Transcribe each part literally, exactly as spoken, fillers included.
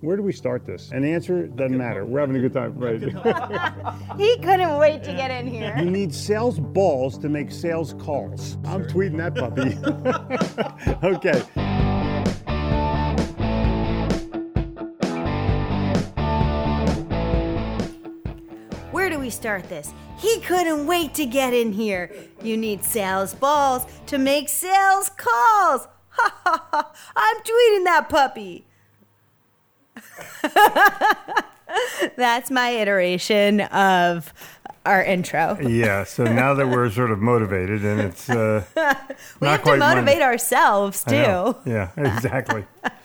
Where do we start this? And the answer doesn't matter. We're having a good time, right? He couldn't wait to get in here. You need sales balls to make sales calls. I'm tweeting that puppy. Okay. Where do we start this? He couldn't wait to get in here. You need sales balls to make sales calls. Ha ha ha. I'm tweeting that puppy. That's my iteration of our intro. Yeah, so now that we're sort of motivated and it's uh, we not have quite to motivate Monday. ourselves I too. know. Yeah, exactly.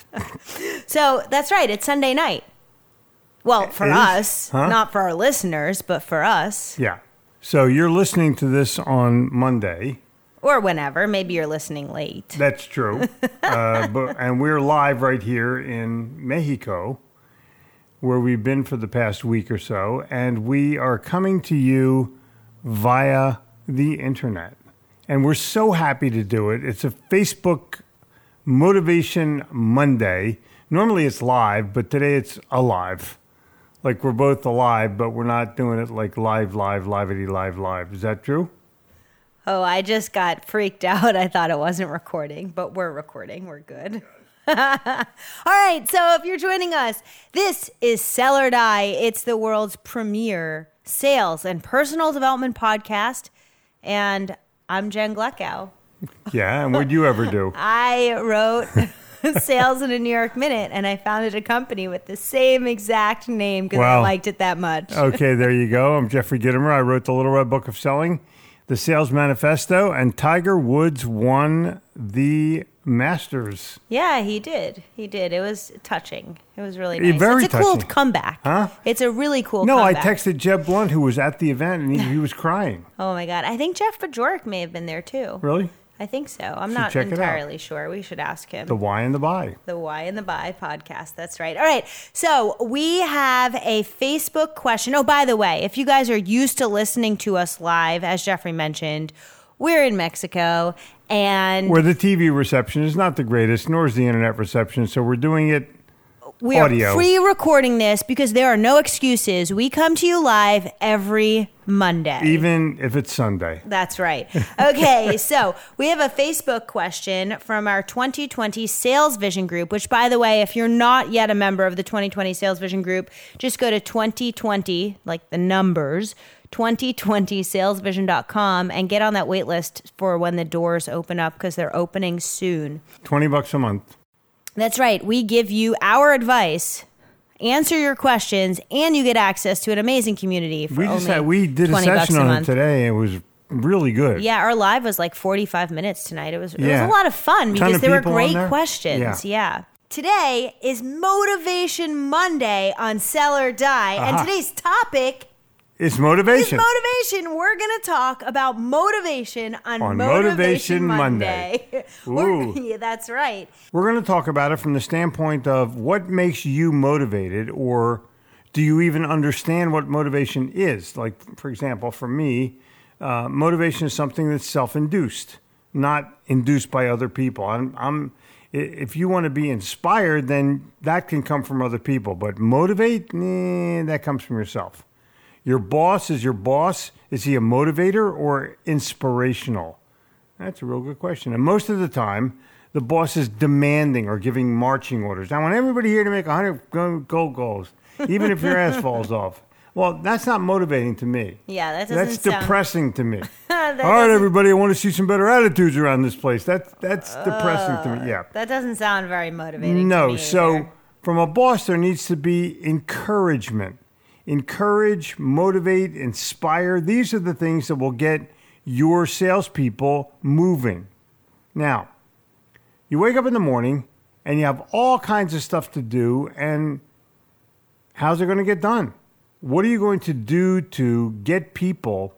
So that's right. It's Sunday night. Well, for It is? us, Huh? not for our listeners, but for us. Yeah. So you're listening to this on Monday. Or whenever. Maybe you're listening late. That's true. uh, but, and we're live right here in Mexico, where we've been for the past week or so. And we are coming to you via the internet. And we're so happy to do it. It's a Facebook Motivation Monday. Normally it's live, but today it's alive. Like we're both alive, but we're not doing it like live, live, livety, live, live. Is that true? Oh, I just got freaked out. I thought it wasn't recording, but we're recording. We're good. All right. So if you're joining us, this is Sell or Die. It's the world's premier sales and personal development podcast. And I'm Jen Gleckow. Yeah. And what'd you ever do? I wrote Sales in a New York Minute, and I founded a company with the same exact name because Wow. I liked it that much. Okay, there you go. I'm Jeffrey Gitomer. I wrote the Little Red Book of Selling, the Sales Manifesto, and Tiger Woods won the Masters. Yeah, he did. He did. It was touching. It was really nice. Very it's a cool touching. comeback. Huh? It's a really cool No, comeback. I texted Jeb Blunt, who was at the event, and he, he was crying. Oh, my God. I think Jeff Bajorek may have been there, too. Really? I think so. I'm Should not check it out. entirely sure. We should ask him. The Why and the Buy. The Why and the Buy podcast. That's right. All right. So we have a Facebook question. Oh, by the way, if you guys are used to listening to us live, as Jeffrey mentioned, we're in Mexico and Where the T V reception is not the greatest, nor is the internet reception, so we're doing it we audio. are pre-recording this because there are no excuses. We come to you live every Monday. even if it's Sunday. That's right. Okay, so we have a Facebook question from our twenty twenty Sales Vision Group, which, by the way, if you're not yet a member of the twenty twenty Sales Vision Group, just go to twenty twenty, like the numbers, twenty twenty sales vision dot com and get on that wait list for when the doors open up because they're opening soon. twenty bucks a month. That's right. We give you our advice, answer your questions, and you get access to an amazing community for We just only had, we did a twenty bucks session a on it month. today. It was really good. Yeah, our live was like forty-five minutes tonight. It was, it Yeah. was a lot of fun Ton because of there were people on great there? questions. Yeah. Yeah. Today is Motivation Monday on Sell or Die. And Aha. today's topic It's is motivation. motivation. We're going to talk about motivation on, On Motivation, Motivation Monday. We're- Ooh. yeah, that's right. We're going to talk about it from the standpoint of what makes you motivated, or do you even understand what motivation is? Like, for example, for me, uh, motivation is something that's self-induced, not induced by other people. I'm, I'm, i- if you want to be inspired, then that can come from other people. But motivate, nah, that comes from yourself. Your boss is your boss. Is he a motivator or inspirational? That's a real good question. And most of the time, the boss is demanding or giving marching orders. I want everybody here to make one hundred go- goal goals, even if your ass falls off. Well, that's not motivating to me. Yeah, that doesn't That's sound... depressing to me. That All right, doesn't- everybody, I want to see some better attitudes around this place. That's that's depressing to me. Yeah. That doesn't sound very motivating to No, me so either. from a boss, there needs to be encouragement. Encourage, motivate, inspire. These are the things that will get your salespeople moving. Now, you wake up in the morning and you have all kinds of stuff to do, and how's it going to get done? What are you going to do to get people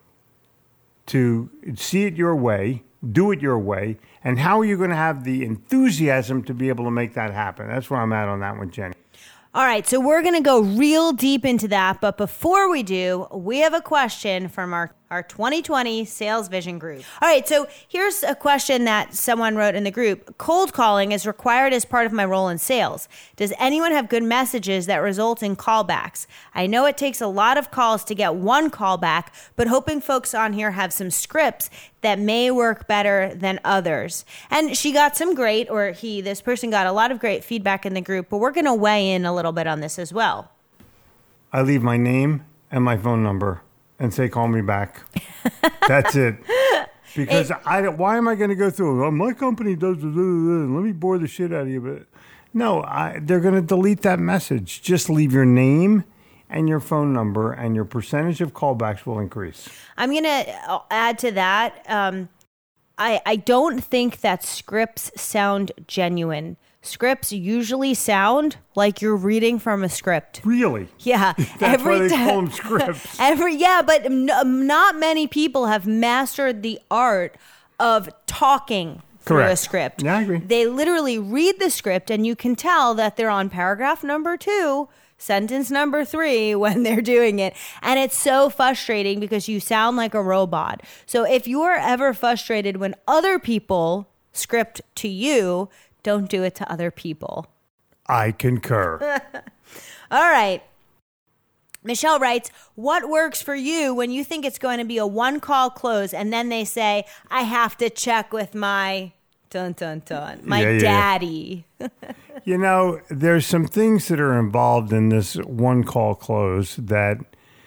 to see it your way, do it your way, and how are you going to have the enthusiasm to be able to make that happen? That's where I'm at on that one, Jenny. All right, so we're going to go real deep into that. But before we do, we have a question from our our twenty twenty Sales Vision Group. All right, so here's a question that someone wrote in the group. Cold calling is required as part of my role in sales. Does anyone have good messages that result in callbacks? I know it takes a lot of calls to get one callback, but hoping folks on here have some scripts that may work better than others. And she got some great, or he, this person got a lot of great feedback in the group, but we're going to weigh in a little bit on this as well. I leave my name and my phone number and say, call me back. That's it. Because it, I don't, why am I going to go through, oh, my company does, blah, blah, blah, let me bore the shit out of you. But no, I, they're going to delete that message. Just leave your name and your phone number, and your percentage of callbacks will increase. I'm going to add to that. Um, I, I don't think that scripts sound genuine. Scripts usually sound like you're reading from a script. Really? Yeah. That's every why they time, call them scripts. Every yeah, but n- not many people have mastered the art of talking through Correct. a script. Yeah, I agree. They literally read the script, and you can tell that they're on paragraph number two, sentence number three when they're doing it. And it's so frustrating because you sound like a robot. So if you are ever frustrated when other people script to you, don't do it to other people. I concur. All right. Michelle writes, what works for you when you think it's going to be a one-call close and then they say, I have to check with my dun dun dun, my yeah, yeah, daddy? Yeah. You know, there's some things that are involved in this one-call close that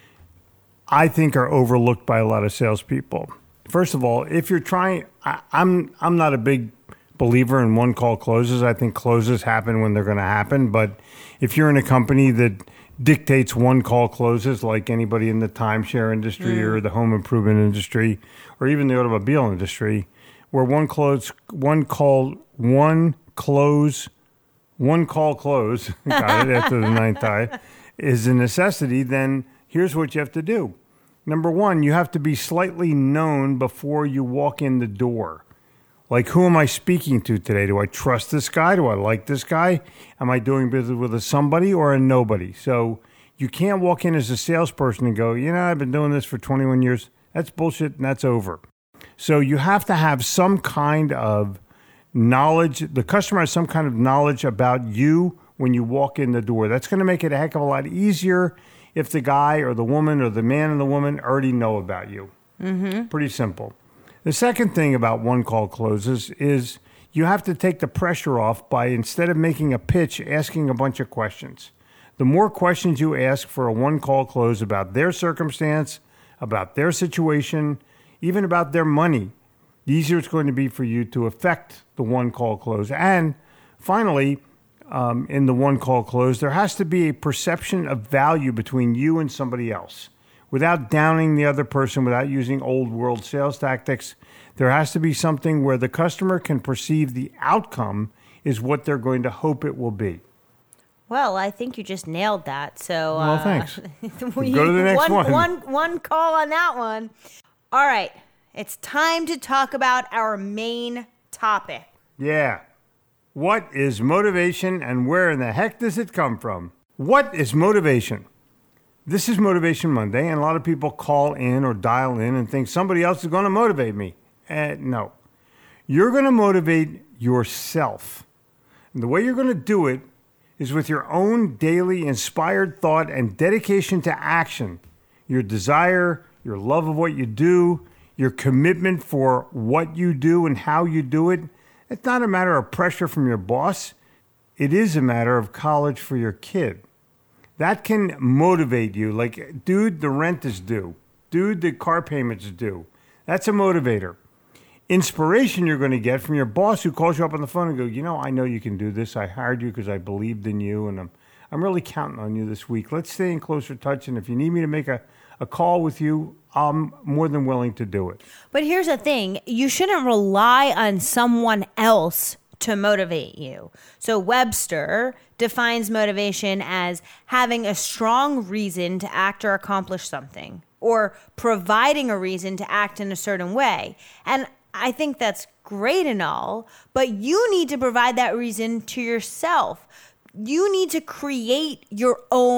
I think are overlooked by a lot of salespeople. First of all, if you're trying, I, I'm I'm not a big believer in one-call closes. I think closes happen when they're going to happen. But if you're in a company that dictates one-call closes, like anybody in the timeshare industry mm. or the home improvement industry or even the automobile industry, where one close, one call, one close, one call close, got it, after the ninth time, is a necessity, then here's what you have to do. Number one, you have to be slightly known before you walk in the door. Like, who am I speaking to today? Do I trust this guy? Do I like this guy? Am I doing business with a somebody or a nobody? So you can't walk in as a salesperson and go, you know, I've been doing this for twenty-one years. That's bullshit, and that's over. So you have to have some kind of knowledge. The customer has some kind of knowledge about you when you walk in the door. That's going to make it a heck of a lot easier if the guy or the woman or the man and the woman already know about you. Mm-hmm. Pretty simple. The second thing about one-call closes is you have to take the pressure off by, instead of making a pitch, asking a bunch of questions. The more questions you ask for a one-call close about their circumstance, about their situation, even about their money, the easier it's going to be for you to affect the one-call close. And finally, um, in the one-call close, there has to be a perception of value between you and somebody else. Without downing the other person, without using old world sales tactics, there has to be something where the customer can perceive the outcome is what they're going to hope it will be. Well, I think you just nailed that. So, well, uh, thanks. we, Go to the next one, one. one. One call on that one. All right. It's time to talk about our main topic. Yeah. What is motivation and where in the heck does it come from? What is motivation? This is Motivation Monday, and a lot of people call in or dial in and think somebody else is going to motivate me. Uh, no. You're going to motivate yourself. And the way you're going to do it is with your own daily inspired thought and dedication to action. Your desire, your love of what you do, your commitment for what you do and how you do it. It's not a matter of pressure from your boss. It is a matter of college for your kid. That can motivate you. Like, dude, the rent is due. Dude, the car payment's due. That's a motivator. Inspiration you're going to get from your boss who calls you up on the phone and goes, you know, I know you can do this. I hired you because I believed in you, and I'm I'm really counting on you this week. Let's stay in closer touch, and if you need me to make a, a call with you, I'm more than willing to do it. But here's the thing. You shouldn't rely on someone else to motivate you. So Webster defines motivation as having a strong reason to act or accomplish something, or providing a reason to act in a certain way. And I think that's great and all, but you need to provide that reason to yourself. You need to create your own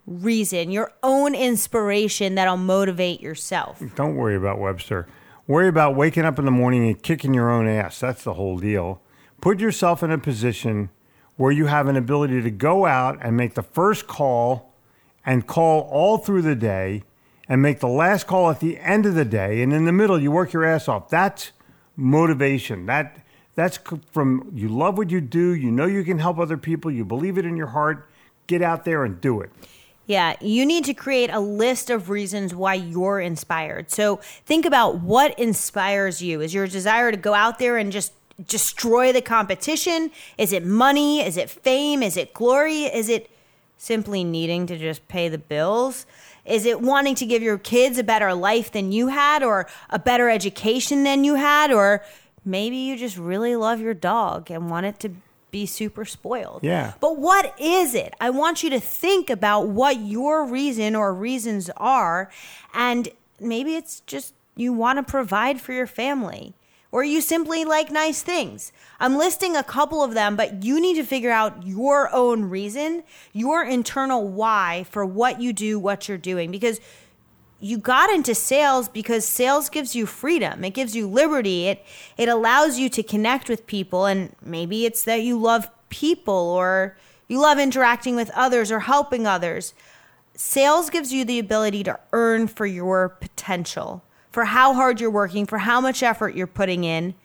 reason, your own inspiration that'll motivate yourself. Don't worry about Webster. Worry about waking up in the morning and kicking your own ass. That's the whole deal. Put yourself in a position where you have an ability to go out and make the first call and call all through the day and make the last call at the end of the day. And in the middle, you work your ass off. That's motivation. That That's from you love what you do. You know you can help other people. You believe it in your heart. Get out there and do it. Yeah, you need to create a list of reasons why you're inspired. So think about what inspires you. Is your desire to go out there and just destroy the competition? Is it money? Is it fame? Is it glory? Is it simply needing to just pay the bills? Is it wanting to give your kids a better life than you had, or a better education than you had? Or maybe you just really love your dog and want it to be super spoiled. Yeah. But what is it? I want you to think about what your reason or reasons are. And maybe it's just you want to provide for your family, or you simply like nice things. I'm listing a couple of them, but you need to figure out your own reason, your internal why for what you do, what you're doing. Because you got into sales because sales gives you freedom. It gives you liberty. It it allows you to connect with people. And maybe it's that you love people, or you love interacting with others or helping others. Sales gives you the ability to earn for your potential, for how hard you're working, for how much effort you're putting in,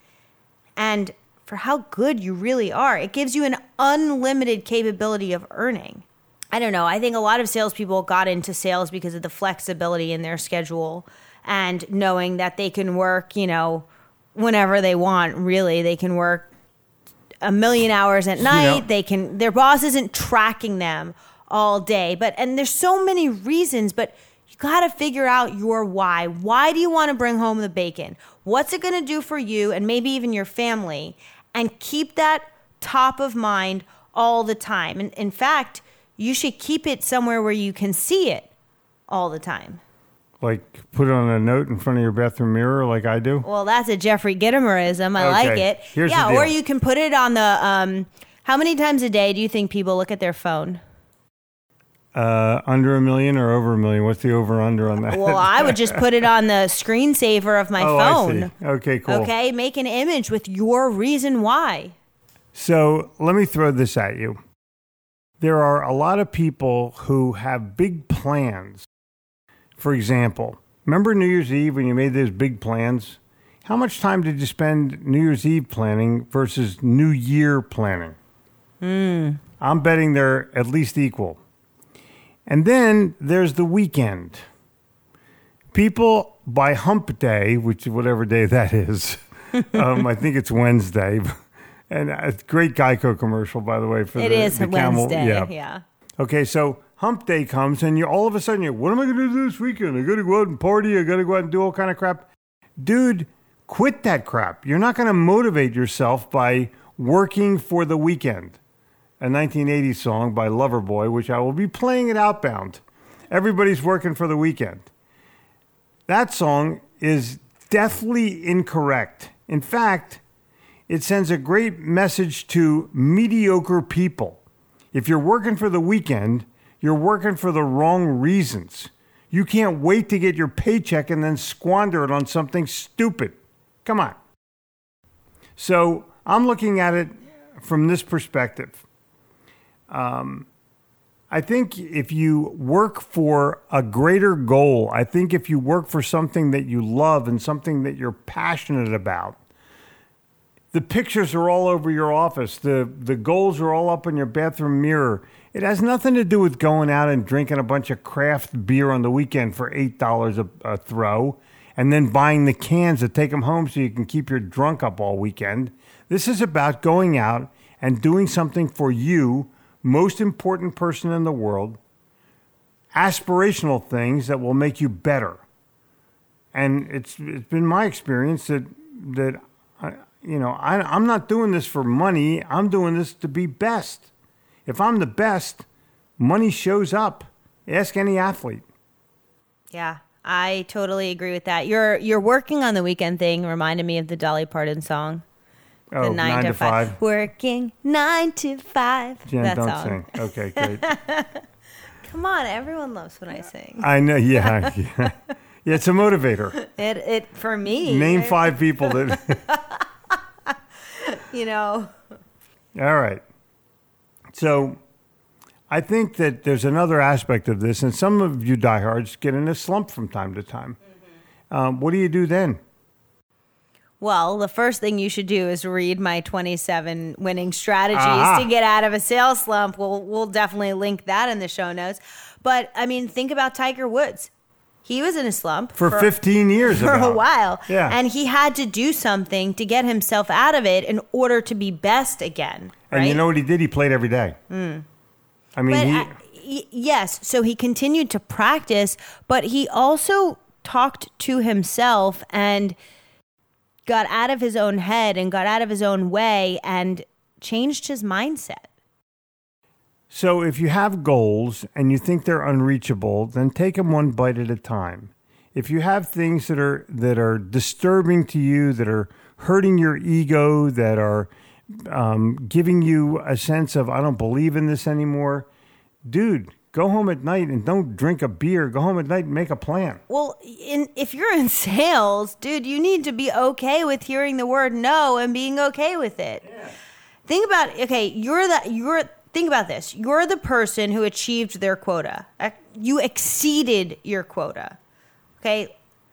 and for how good you really are. It gives you an unlimited capability of earning. I don't know. I think a lot of salespeople got into sales because of the flexibility in their schedule and knowing that they can work, you know, whenever they want. Really, they can work a million hours at night. You know, they can. Their boss isn't tracking them all day. But and there's so many reasons. But you got to figure out your why. Why do you want to bring home the bacon? What's it going to do for you and maybe even your family? And keep that top of mind all the time. And in fact, you should keep it somewhere where you can see it all the time. Like put it on a note in front of your bathroom mirror like I do? Well, that's a Jeffrey Gitomerism. I okay. like it. Here's yeah, the deal. Or you can put it on the, um, how many times a day do you think people look at their phone? Uh, under a million or over a million? What's the over under on that? Well, I would just put it on the screensaver of my oh, phone. I see. Okay, cool. Okay, make an image with your reason why. So let me throw this at you. There are a lot of people who have big plans. For example, remember New Year's Eve when you made those big plans? How much time did you spend New Year's Eve planning versus New Year planning? Mm. I'm betting they're at least equal. And then there's the weekend. People by hump day, which whatever day that is, um, I think it's Wednesday. And a great Geico commercial, by the way, for it the, is the camel. Wednesday. Yeah. yeah. Okay, so hump day comes, and you all of a sudden you're, what am I going to do this weekend? I got to go out and party. I got to go out and do all kind of crap. Dude, quit that crap. You're not going to motivate yourself by working for the weekend. A nineteen eighties song by Loverboy, which I will be playing at Outbound. Everybody's working for the weekend. That song is deathly incorrect. In fact, it sends a great message to mediocre people. If you're working for the weekend, you're working for the wrong reasons. You can't wait to get your paycheck and then squander it on something stupid. Come on. So I'm looking at it from this perspective. Um, I think if you work for a greater goal, I think if you work for something that you love and something that you're passionate about, the pictures are all over your office. The the goals are all up in your bathroom mirror. It has nothing to do with going out and drinking a bunch of craft beer on the weekend for eight dollars a, a throw and then buying the cans to take them home so you can keep your drunk up all weekend. This is about going out and doing something for you, most important person in the world, aspirational things that will make you better. And it's it's been my experience that that I, you know, I, I'm not doing this for money. I'm doing this to be best. If I'm the best, money shows up. Ask any athlete. Yeah, I totally agree with that. You're you're working on the weekend thing reminded me of the Dolly Parton song. Oh, the nine, nine to to five. five. Working nine to five. Jen, that don't song. sing. Okay, great. Come on, everyone loves when I sing. I know, yeah. yeah. Yeah, it's a motivator. It, it for me. Name it, five people that... you know. All right. So I think that there's another aspect of this, and some of you diehards get in a slump from time to time. Mm-hmm. Um, what do you do then? Well, the first thing you should do is read my twenty-seven winning strategies Aha. to get out of a sales slump. We'll, we'll definitely link that in the show notes. But, I mean, think about Tiger Woods. He was in a slump. For, for fifteen years. For about. a while. Yeah. And he had to do something to get himself out of it in order to be best again. Right? And you know what he did? He played every day. Mm. I mean, but he... I, y- yes, so he continued to practice, but he also talked to himself and got out of his own head and got out of his own way and changed his mindset. So if you have goals and you think they're unreachable, then take them one bite at a time. If you have things that are that are disturbing to you, that are hurting your ego, that are um, giving you a sense of, I don't believe in this anymore, dude, go home at night and don't drink a beer. Go home at night and make a plan. Well, in, if you're in sales, dude, you need to be okay with hearing the word no and being okay with it. Yeah. Think about, okay, you're the, you're, think about this. You're the person who achieved their quota. You exceeded your quota. Okay.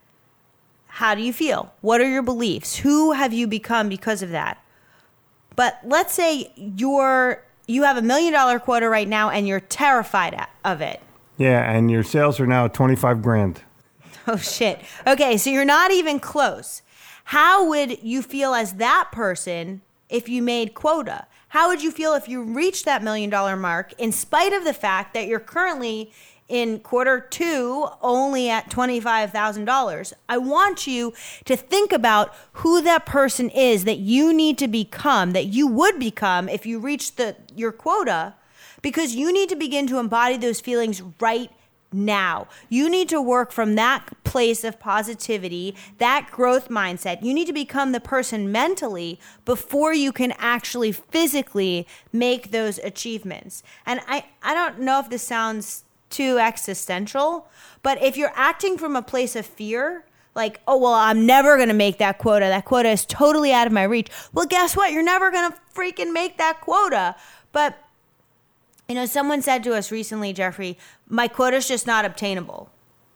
How do you feel? What are your beliefs? Who have you become because of that? But let's say you're, you have a million dollar quota right now and you're terrified of it. Yeah, and your sales are now twenty-five grand. Oh, shit. Okay, so you're not even close. How would you feel as that person if you made quota? How would you feel if you reached that million dollar mark in spite of the fact that you're currently in quarter two only at twenty-five thousand dollars? I want you to think about who that person is that you need to become, that you would become if you reached the your quota, because you need to begin to embody those feelings right now. You need to work from that place of positivity, that growth mindset. You need to become the person mentally before you can actually physically make those achievements. And I, I don't know if this sounds too existential, but if you're acting from a place of fear, like, oh, well, I'm never going to make that quota. That quota is totally out of my reach. Well, guess what? You're never going to freaking make that quota. But, you know, someone said to us recently, Jeffrey, my quota is just not obtainable.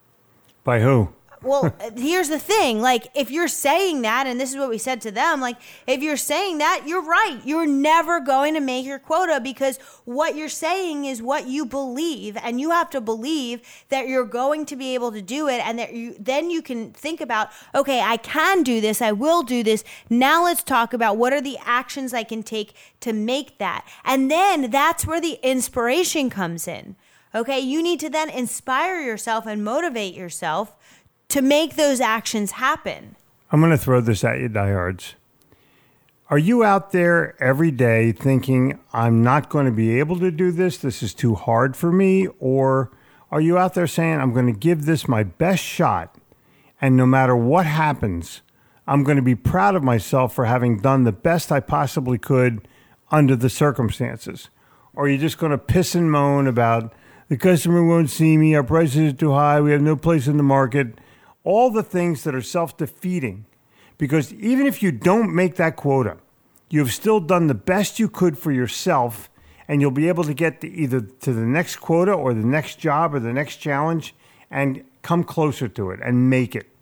By who? Well, here's the thing. Like, if you're saying that, and this is what we said to them, like, if you're saying that, you're right. You're never going to make your quota, because what you're saying is what you believe, and you have to believe that you're going to be able to do it, and that you then you can think about, okay, I can do this. I will do this. Now let's talk about what are the actions I can take to make that. And then that's where the inspiration comes in. Okay, you need to then inspire yourself and motivate yourself to make those actions happen. I'm going to throw this at you, diehards. Are you out there every day thinking, I'm not going to be able to do this, this is too hard for me? Or are you out there saying, I'm going to give this my best shot, and no matter what happens, I'm going to be proud of myself for having done the best I possibly could under the circumstances? Or are you just going to piss and moan about, the customer won't see me, our prices are too high, we have no place in the market? All the things that are self-defeating, because even if you don't make that quota, you've still done the best you could for yourself, and you'll be able to get to either to the next quota or the next job or the next challenge and come closer to it and make it.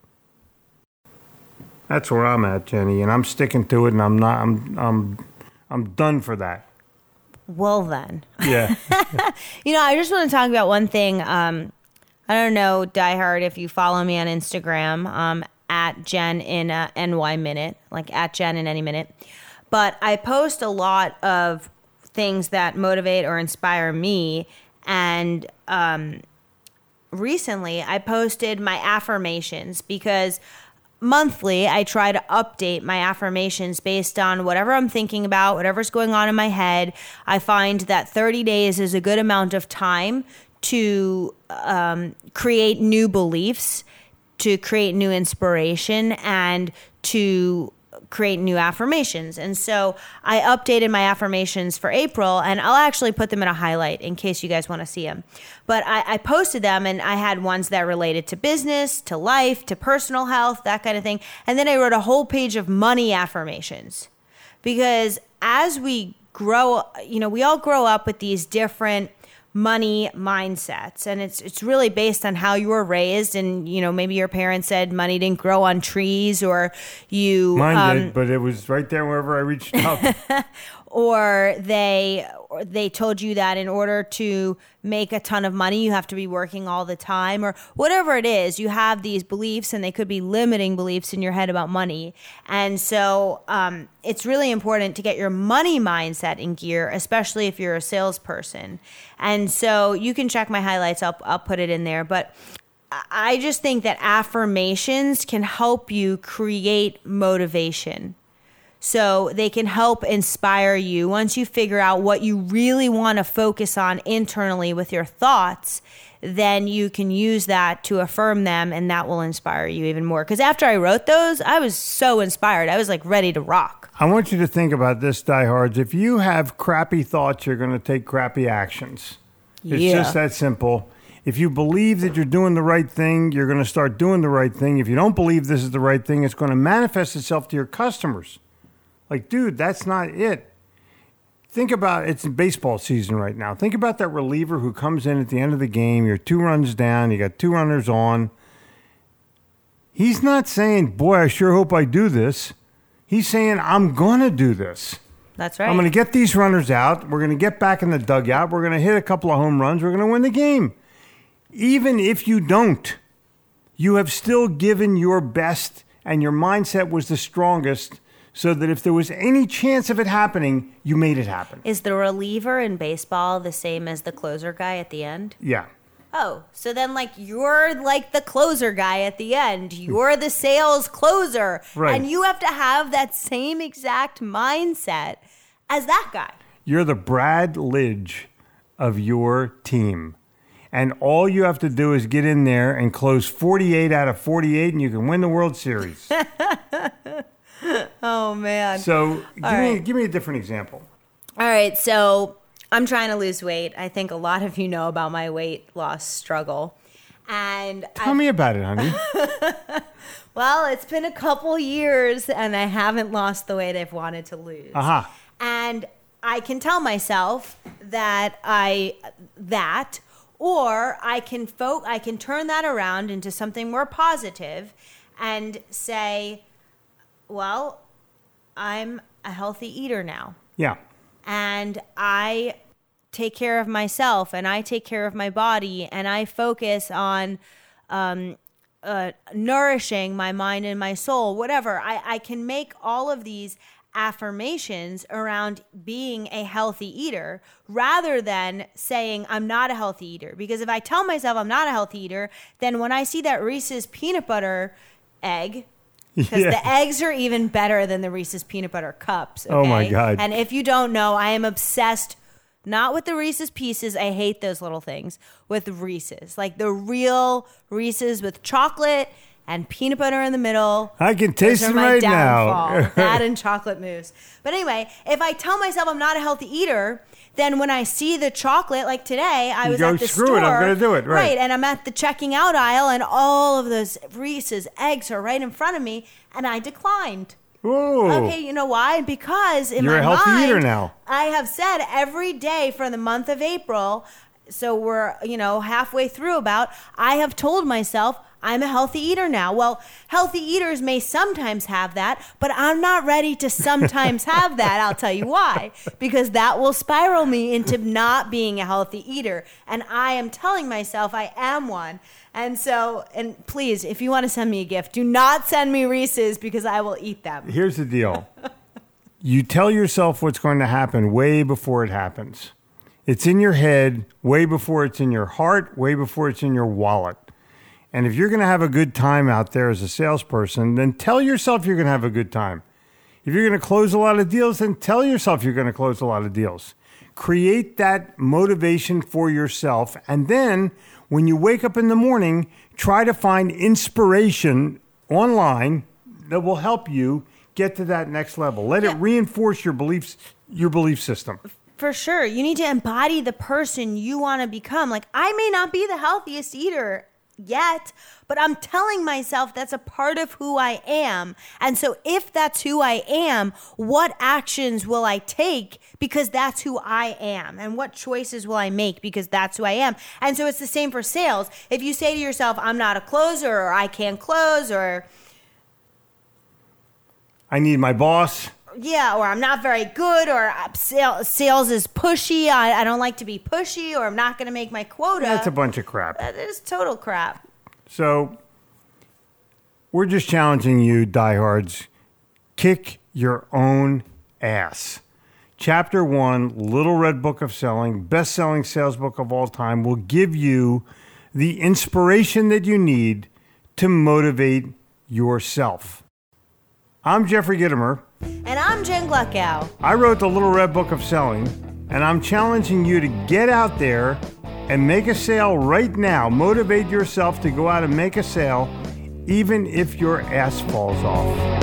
That's where I'm at, Jenny, and I'm sticking to it, and I'm not. I'm I'm I'm done for that. Well, then. Yeah. You know, I just want to talk about one thing. Um, I don't know, diehard, if you follow me on Instagram, um, at Jen in a N Y minute, like at Jen in any minute. But I post a lot of things that motivate or inspire me. And um, recently I posted my affirmations, because monthly I try to update my affirmations based on whatever I'm thinking about, whatever's going on in my head. I find that thirty days is a good amount of time to um, create new beliefs, to create new inspiration, and to create new affirmations. And so I updated my affirmations for April, and I'll actually put them in a highlight in case you guys want to see them. But I, I posted them, and I had ones that related to business, to life, to personal health, that kind of thing. And then I wrote a whole page of money affirmations, because as we grow, you know, we all grow up with these different money mindsets, and it's it's really based on how you were raised. And you know, maybe your parents said money didn't grow on trees, or you mine um, did, but it was right there wherever I reached out. or they or they told you that in order to make a ton of money you have to be working all the time, or whatever it is. You have these beliefs, and they could be limiting beliefs in your head about money. And so um, it's really important to get your money mindset in gear, especially if you're a salesperson. And so you can check my highlights. I'll, I'll put it in there. But I just think that affirmations can help you create motivation. So they can help inspire you. Once you figure out what you really want to focus on internally with your thoughts, then you can use that to affirm them, and that will inspire you even more. Because after I wrote those, I was so inspired. I was like ready to rock. I want you to think about this, diehards. If you have crappy thoughts, you're going to take crappy actions. It's Yeah. just that simple. If you believe that you're doing the right thing, you're going to start doing the right thing. If you don't believe this is the right thing, it's going to manifest itself to your customers. Like, dude, that's not it. Think about, it's baseball season right now. Think about that reliever who comes in at the end of the game. You're two runs down. You got two runners on. He's not saying, boy, I sure hope I do this. He's saying, I'm going to do this. That's right. I'm going to get these runners out. We're going to get back in the dugout. We're going to hit a couple of home runs. We're going to win the game. Even if you don't, you have still given your best, and your mindset was the strongest, so that if there was any chance of it happening, you made it happen. Is the reliever in baseball the same as the closer guy at the end? Yeah. Oh, so then like you're like the closer guy at the end. You're the sales closer. Right. And you have to have that same exact mindset as that guy. You're the Brad Lidge of your team. And all you have to do is get in there and close forty-eight out of forty-eight, and you can win the World Series. Oh, man. So give me, right. give me a different example. All right, so I'm trying to lose weight. I think a lot of you know about my weight loss struggle. And Tell I, me about it, honey. well, it's been a couple years, and I haven't lost the weight I've wanted to lose. Aha. And I can tell myself that I that, or I can fo- I can turn that around into something more positive and say, well, I'm a healthy eater now. Yeah. And I take care of myself, and I take care of my body, and I focus on um, uh, nourishing my mind and my soul, whatever. I, I can make all of these affirmations around being a healthy eater rather than saying I'm not a healthy eater. Because if I tell myself I'm not a healthy eater, then when I see that Reese's peanut butter egg, because Yeah. the eggs are even better than the Reese's peanut butter cups. Okay? Oh, my God. And if you don't know, I am obsessed, not with the Reese's Pieces. I hate those little things. With Reese's. Like the real Reese's with chocolate and peanut butter in the middle. I can taste Those are it my right downfall. now. That and chocolate mousse. But anyway, if I tell myself I'm not a healthy eater, then when I see the chocolate, like today, I You was go, at the "Screw store. it, I'm gonna do it," right. and I'm at the checking out aisle, and all of those Reese's eggs are right in front of me, and I declined. Whoa. Okay, you know why? Because in You're my a healthy mind, eater now. I have said every day for the month of April, so we're, you know, halfway through about, I have told myself I'm a healthy eater now. Well, healthy eaters may sometimes have that, but I'm not ready to sometimes have that. I'll tell you why. Because that will spiral me into not being a healthy eater. And I am telling myself I am one. And so, and please, if you want to send me a gift, do not send me Reese's because I will eat them. Here's the deal. You tell yourself what's going to happen way before it happens. It's in your head way before it's in your heart, way before it's in your wallet. And if you're going to have a good time out there as a salesperson, then tell yourself you're going to have a good time. If you're going to close a lot of deals, then tell yourself you're going to close a lot of deals. Create that motivation for yourself. And then when you wake up in the morning, try to find inspiration online that will help you get to that next level. Let Yeah. it reinforce your beliefs, your belief system. For sure. You need to embody the person you want to become. Like, I may not be the healthiest eater yet, but I'm telling myself that's a part of who I am. And so if that's who I am, what actions will I take because that's who I am? And what choices will I make because that's who I am? And so it's the same for sales. If you say to yourself, I'm not a closer, or I can't close, or I need my boss. yeah, or I'm not very good, or sales, sales is pushy, I, I don't like to be pushy, or I'm not going to make my quota. That's a bunch of crap. That is total crap. So we're just challenging you, diehards. Kick your own ass. Chapter one, Little Red Book of Selling, best-selling sales book of all time, will give you the inspiration that you need to motivate yourself. I'm Jeffrey Gitomer. And I'm Jen Gluckow. I wrote the Little Red Book of Selling, and I'm challenging you to get out there and make a sale right now. Motivate yourself to go out and make a sale, even if your ass falls off.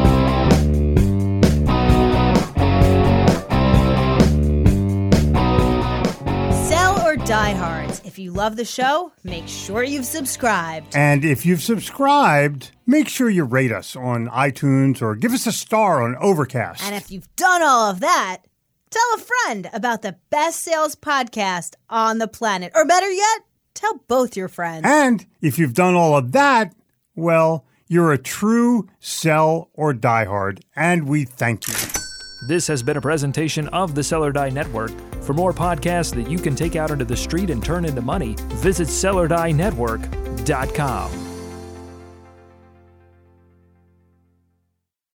Sell or diehards. If you love the show, make sure you've subscribed. And if you've subscribed, make sure you rate us on iTunes or give us a star on Overcast. And if you've done all of that, tell a friend about the best sales podcast on the planet. Or better yet, tell both your friends. And if you've done all of that, well, you're a true sell or diehard, and we thank you. This has been a presentation of the Sell or Die Network. For more podcasts that you can take out into the street and turn into money, visit sell or die network dot com.